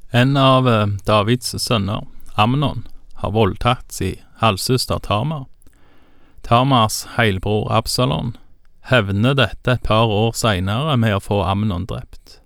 En av Davids sønner, Amnon, har voldtatt sin halvsøster Tamar. Tamars heilbror Absalon hevner dette et par år senere med å få Amnon drept.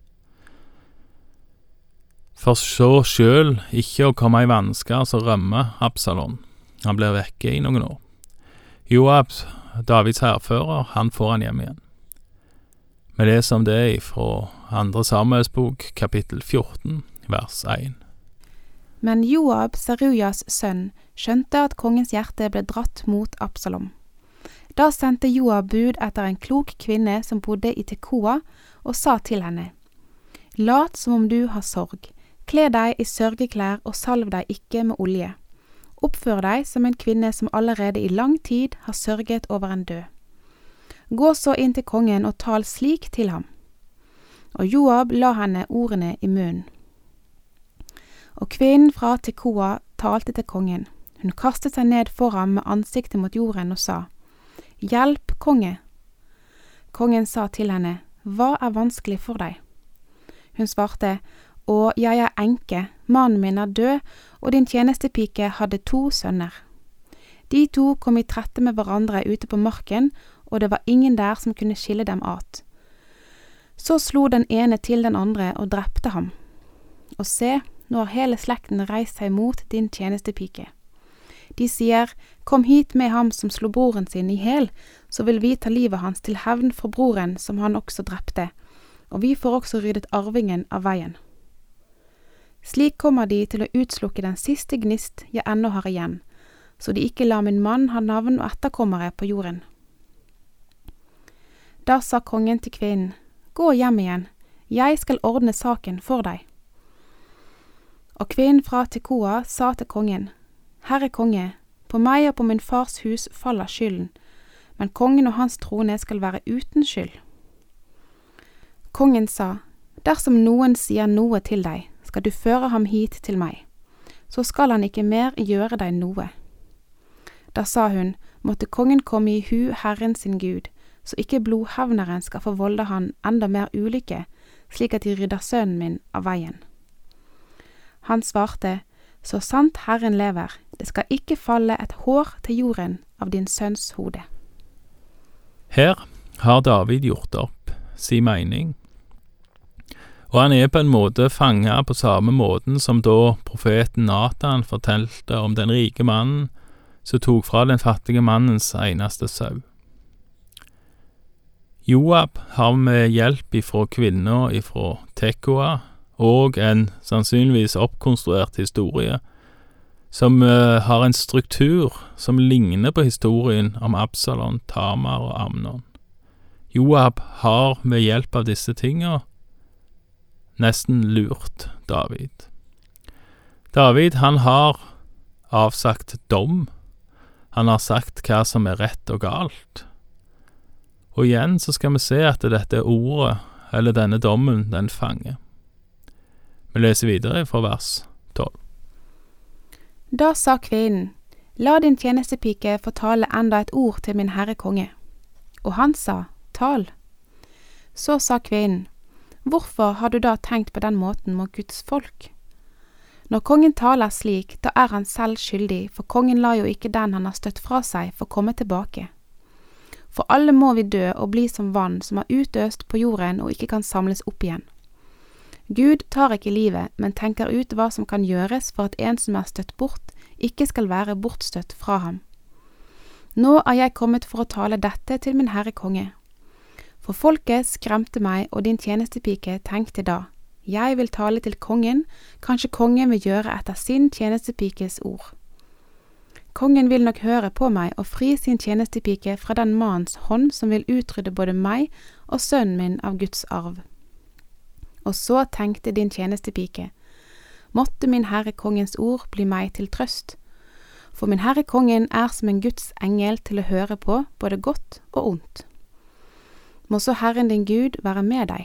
For så selv ikke å komme i vansker, så rømmer Absalon. Han blir vekke i noen år. Joab, Davids hærfører, han får han hjem igjen. Vi leser om det fra 2. Samuels bok, kapittel 14, vers 1. Men Joab, Serujas sønn, skjønte at kongens hjerte ble dratt mot Absalom. Da sendte Joab bud etter en klok kvinne som bodde i Tekoa, og sa til henne: «Lat som om du har sorg, kle deg i sørgeklær og salv deg ikke med olje. Oppfør deg som en kvinne som allerede i lang tid har sørget over en død. Gå så inn til kongen og tal slik til ham.» Og Joab la henne ordene i munnen. Og kvinnen fra Tekoa talte til kongen. Hun kastet seg ned for ham med ansiktet mot jorden og sa: «Hjelp, konge!» Kongen sa til henne: «Hva er vanskelig for deg?» Hun svarte: «Å, jeg er enke, mannen min er død, og din tjenestepike hadde 2 sønner. De 2 kom i trette med hverandre ute på marken, og det var ingen der som kunne skille dem at. Så slo den ene til den andre og drepte ham. Og se, nå har hele slekten reist seg mot din tjenestepike. De sier: «Kom hit med ham som slo broren sin i hel, så vil vi ta livet hans til hevn for broren som han også drepte, og vi får også ryddet arvingen av veien.» Slik kommer de til å utslukke den siste gnist jeg ennå har igjen, så de ikke lar min mann ha navn og etterkommere på jorden. Da sa kongen til kvinnen: «Gå hjem igjen, jeg skal ordne saken for deg.» Og kvinnen fra Tekoa sa til kongen: «Herre konge, på meg og på min fars hus faller skylden, men kongen og hans trone skal være uten skyld.» Kongen sa: «Dersom noen sier noe til deg, skal du føre ham hit til meg, så skal han ikke mer gjøre deg noe.» Da sa hun: «Måtte kongen komme i hu Herren sin Gud, så ikke blodhevneren skal forvolde han enda mer ulykke, slik at de rydder sønnen min av veien.» Han svarte: «Så sant Herren lever, det skal ikke falle et hår til jorden av din sønns hode.» Her har David gjort opp sin mening, og han er på en måte fanget på samme måten som da profeten Nathan fortalte om den rike mannen som tok fra den fattige mannens eneste sau. Joab har med hjelp ifra kvinner ifra Tekoa og en sannsynligvis oppkonstruert historie som har en struktur som ligner på historien om Absalon, Tamar og Amnon. Joab har med hjelp av disse tingene nesten lurt David. David, han har avsagt dom. Han har sagt hva som er rett og galt. Og igjen så skal vi se at dette ordet, eller denne dommen, den fanger. Vi leser videre fra vers 12. Da sa kvinnen: «La din tjenestepike fortale enda et ord til min herre konge.» Og han sa: «Tal.» Så sa kvinnen: «Hvorfor har du da tenkt på den måten mot Guds folk? Når kongen taler slik, da er han selv skyldig, for kongen lar jo ikke den han har støtt fra seg få komme tilbake. For alle må vi dø og bli som vann som er utøst på jorden og ikke kan samles opp igjen. Gud tar ikke livet, men tenker ut hva som kan gjøres for at en som er støtt bort, ikke skal være bortstøtt fra ham. Nå er jeg kommet for å tale dette til min herre konge. For folket skremte meg, og din tjenestepike tenkte da: jeg vil tale til kongen, kanskje kongen vil gjøre etter sin tjenestepikes ord. Kongen vil nok høre på meg og fri sin tjenestepike fra den mannens hånd som vil utrydde både meg og sønnen min av Guds arv. Og så tenkte din tjenestepike: måtte min herre kongens ord bli meg til trøst, for min herre kongen er som en Guds engel til å høre på både godt og ondt. Må så Herren din Gud være med deg.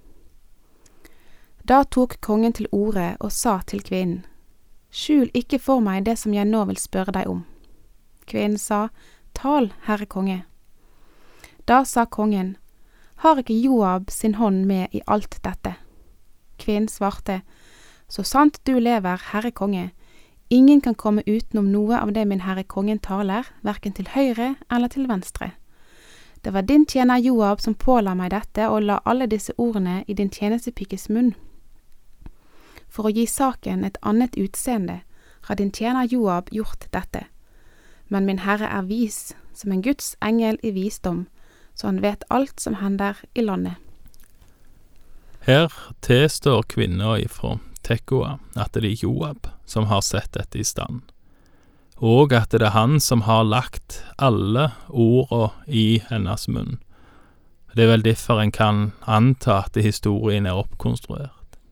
Da tok kongen til orde og sa til kvinnen: skjul ikke for meg det som jeg nå vil spørre deg om. Kvinnen sa: tal, herre konge. Da sa kongen: har ikke Joab sin hånd med i alt dette? Kvinnen svarte: Så sant du lever, Herre konge, ingen kan komme utenom noe av det min Herre kongen taler, hverken til høyre eller til venstre. Det var din tjener Joab som påla meg dette og la alle disse ordene i din tjenestepikes munn. For å gi saken et annet utseende har din tjener Joab gjort dette. Men min Herre er vis, som en Guds engel i visdom, så han vet alt som hender i landet. Her tilstår kvinner ifra Tekoa at det er Joab som har sett dette i stand, og at det er han som har lagt alle ordene i hennes munn. Det er vel derfor en kan anta at historien er oppkonstruert.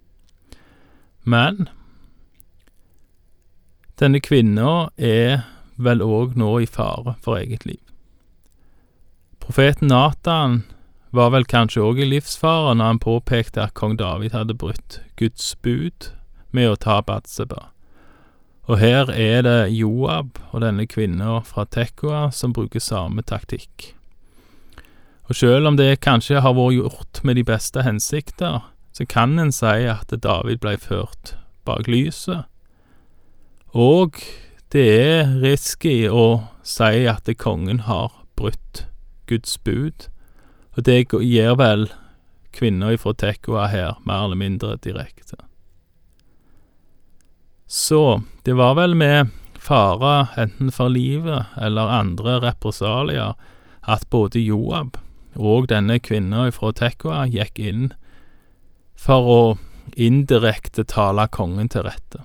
Men denne kvinna er vel også nå i fare for eget liv. Profeten Nathan var vel kanskje også i livsfare når han påpekte at kong David hadde brutt Guds bud med å ta Batseba. Og her er det Joab og denne kvinna fra Tekoa som bruker samme taktikk. Og selv om det kanskje har vært gjort med de beste hensikter, så kan en si at David ble ført bak lyset. Og det er risky å si at kongen har brutt Guds bud, og det gjør vel kvinner fra Tekoa her mer eller mindre direkte. Så det var vel med fare enten for livet eller andre represalier at både Joab og denne kvinna fra Tekoa gikk inn for å indirekte tale kongen til rette.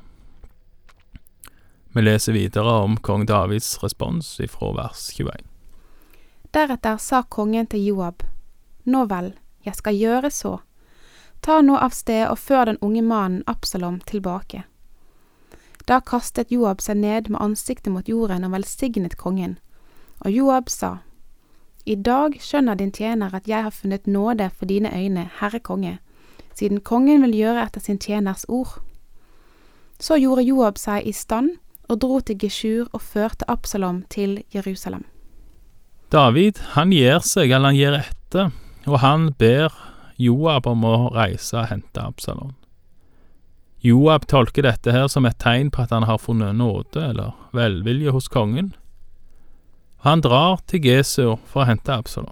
Vi leser videre om kong Davids respons fra vers 21. Deretter sa kongen til Joab, «Nå vel, jeg skal gjøre så. Ta nå av sted og før den unge mannen Absalom tilbake.» Da kastet Joab seg ned med ansiktet mot jorden og velsignet kongen. Og Joab sa, «I dag skjønner din tjener at jeg har funnet nåde for dine øyne, Herre konge, siden kongen vil gjøre etter sin tjeners ord.» Så gjorde Joab seg i stand og dro til Geshur og førte Absalom til Jerusalem. David, han gir seg, eller han gir etter, og han ber Joab om å reise og hente Absalom. Joab tolker dette her som et tegn på at han har funnet nåde eller velvilje hos kongen. Han drar til Gesur for å hente Absalom.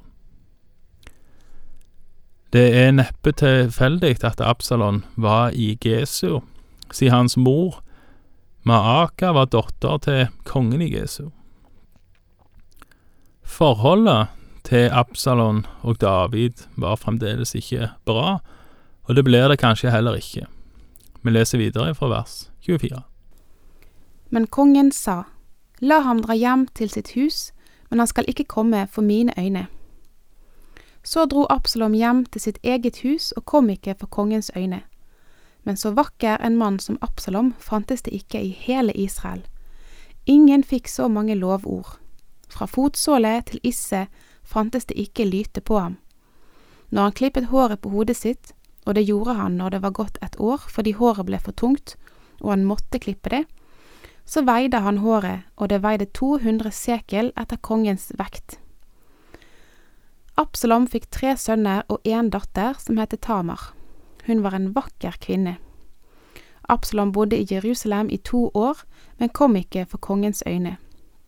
Det er neppe tilfeldig at Absalom var i Gesur, siden hans mor, Maaka, var dotter til kongen i Gesur. Forholdet til Absalom og David var fremdeles ikke bra, og det blir det kanskje heller ikke. Vi leser videre fra vers 24. Men kongen sa, «La ham dra hjem til sitt hus, men han skal ikke komme for mine øyne.» Så dro Absalom hjem til sitt eget hus og kom ikke for kongens øyne. Men så vakker en mann som Absalom fantes det ikke i hele Israel. Ingen fikk så mange lovord. Fra fotsåle til isse fantes det ikke lyte på ham. Når han klippet håret på hodet sitt, og det gjorde han når det var gått et år fordi håret ble for tungt, og han måtte klippe det, så veide han håret, og det veide 200 sekel etter kongens vekt. Absalom fikk 3 sønner og 1 datter som het Tamar. Hun var en vakker kvinne. Absalom bodde i Jerusalem i 2 år, men kom ikke for kongens øyne.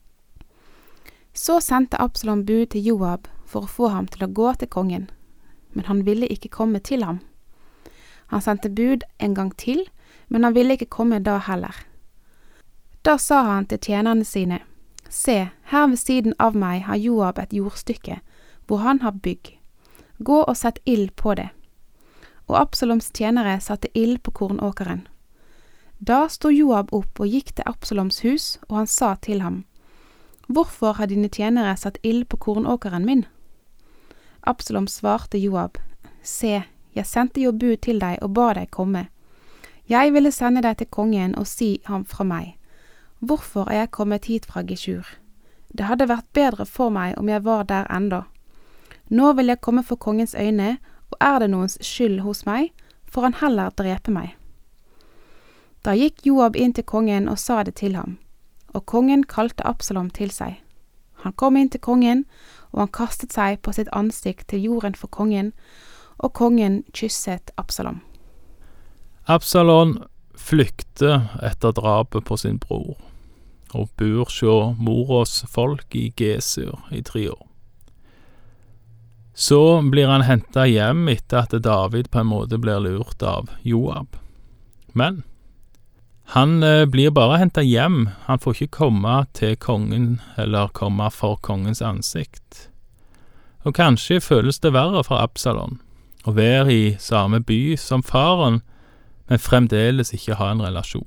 Så sendte Absalom bud til Joab for å få ham til å gå til kongen, men han ville ikke komme til ham. Han sendte bud en gang til, men han ville ikke komme da heller. Da sa han til tjenerne sine, «Se, her ved siden av meg har Joab et jordstykke, hvor han har bygg. Gå og sett ild på det.» Og Absaloms tjenere satte ild på kornåkeren. Da stod Joab opp og gikk til Absaloms hus, og han sa til ham, «Hvorfor har dine tjenere satt ild på kornåkeren min?» Absalom svarte Joab, «Se, jeg sendte jo bud til deg og ba deg komme. Jeg ville sende deg til kongen og si ham fra meg. Hvorfor er jeg kommet hit fra Geshur? Det hadde vært bedre for meg om jeg var der enda. Nå vil jeg komme for kongens øyne, og er det noens skyld hos meg, får han heller drepe meg.» Da gikk Joab inn til kongen og sa det til ham, og kongen kalte Absalom til seg. Han kom inn til kongen, og han kastet seg på sitt ansikt til jorden for kongen, og kongen kysset Absalom. Absalom flykter etter drapet på sin bror, og bor hos moras folk i Gesur i 3 år. Så blir han hentet hjem etter at David på en måte blir lurt av Joab. Men han blir bare hentet hjem, han får ikke komme til kongen eller komme for kongens ansikt. Og kanskje føles det verre for Absalom å være i samme by som faren, men fremdeles ikke ha en relasjon.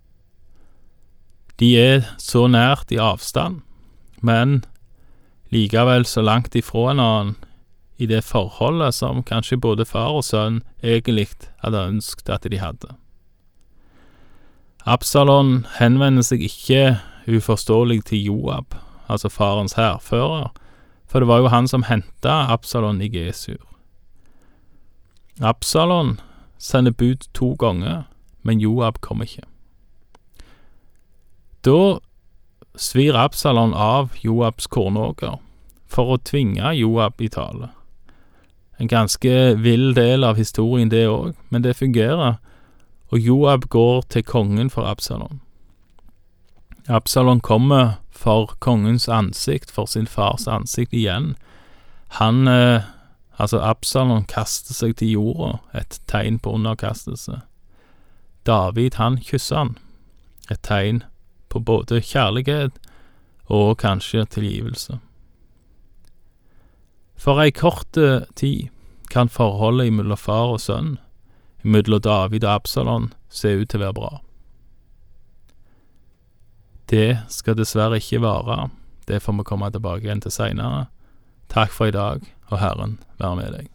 De så nært i avstand, men likevel så langt ifra en annen i det forholdet som kanskje både far og sønn egentlig hadde ønsket at de hadde. Absalom henvender seg ikke uforståelig til Joab, altså farens hærfører, for det var jo han som hentet Absalom i Gesur. Absalom sender bud 2 ganger, men Joab kom ikke. Da svir Absalom av Joabs kornåker for å tvinge Joab i tale. En ganske vill del av historien det også, men det fungerer, og Joab går til kongen for Absalom. Absalom kommer for kongens ansikt, for sin fars ansikt igjen. Absalom kaster seg til jorda, et tegn på underkastelse. David, han kysser han, et tegn på både kjærlighet og kanskje tilgivelse. For ei kort tid kan forholdet mellom far og sønn, mellom David og Absalom, se ut til å være bra. Det skal dessverre ikke vare. Det får vi komme tilbake igjen til senere. Takk for i dag, og Herren være med deg.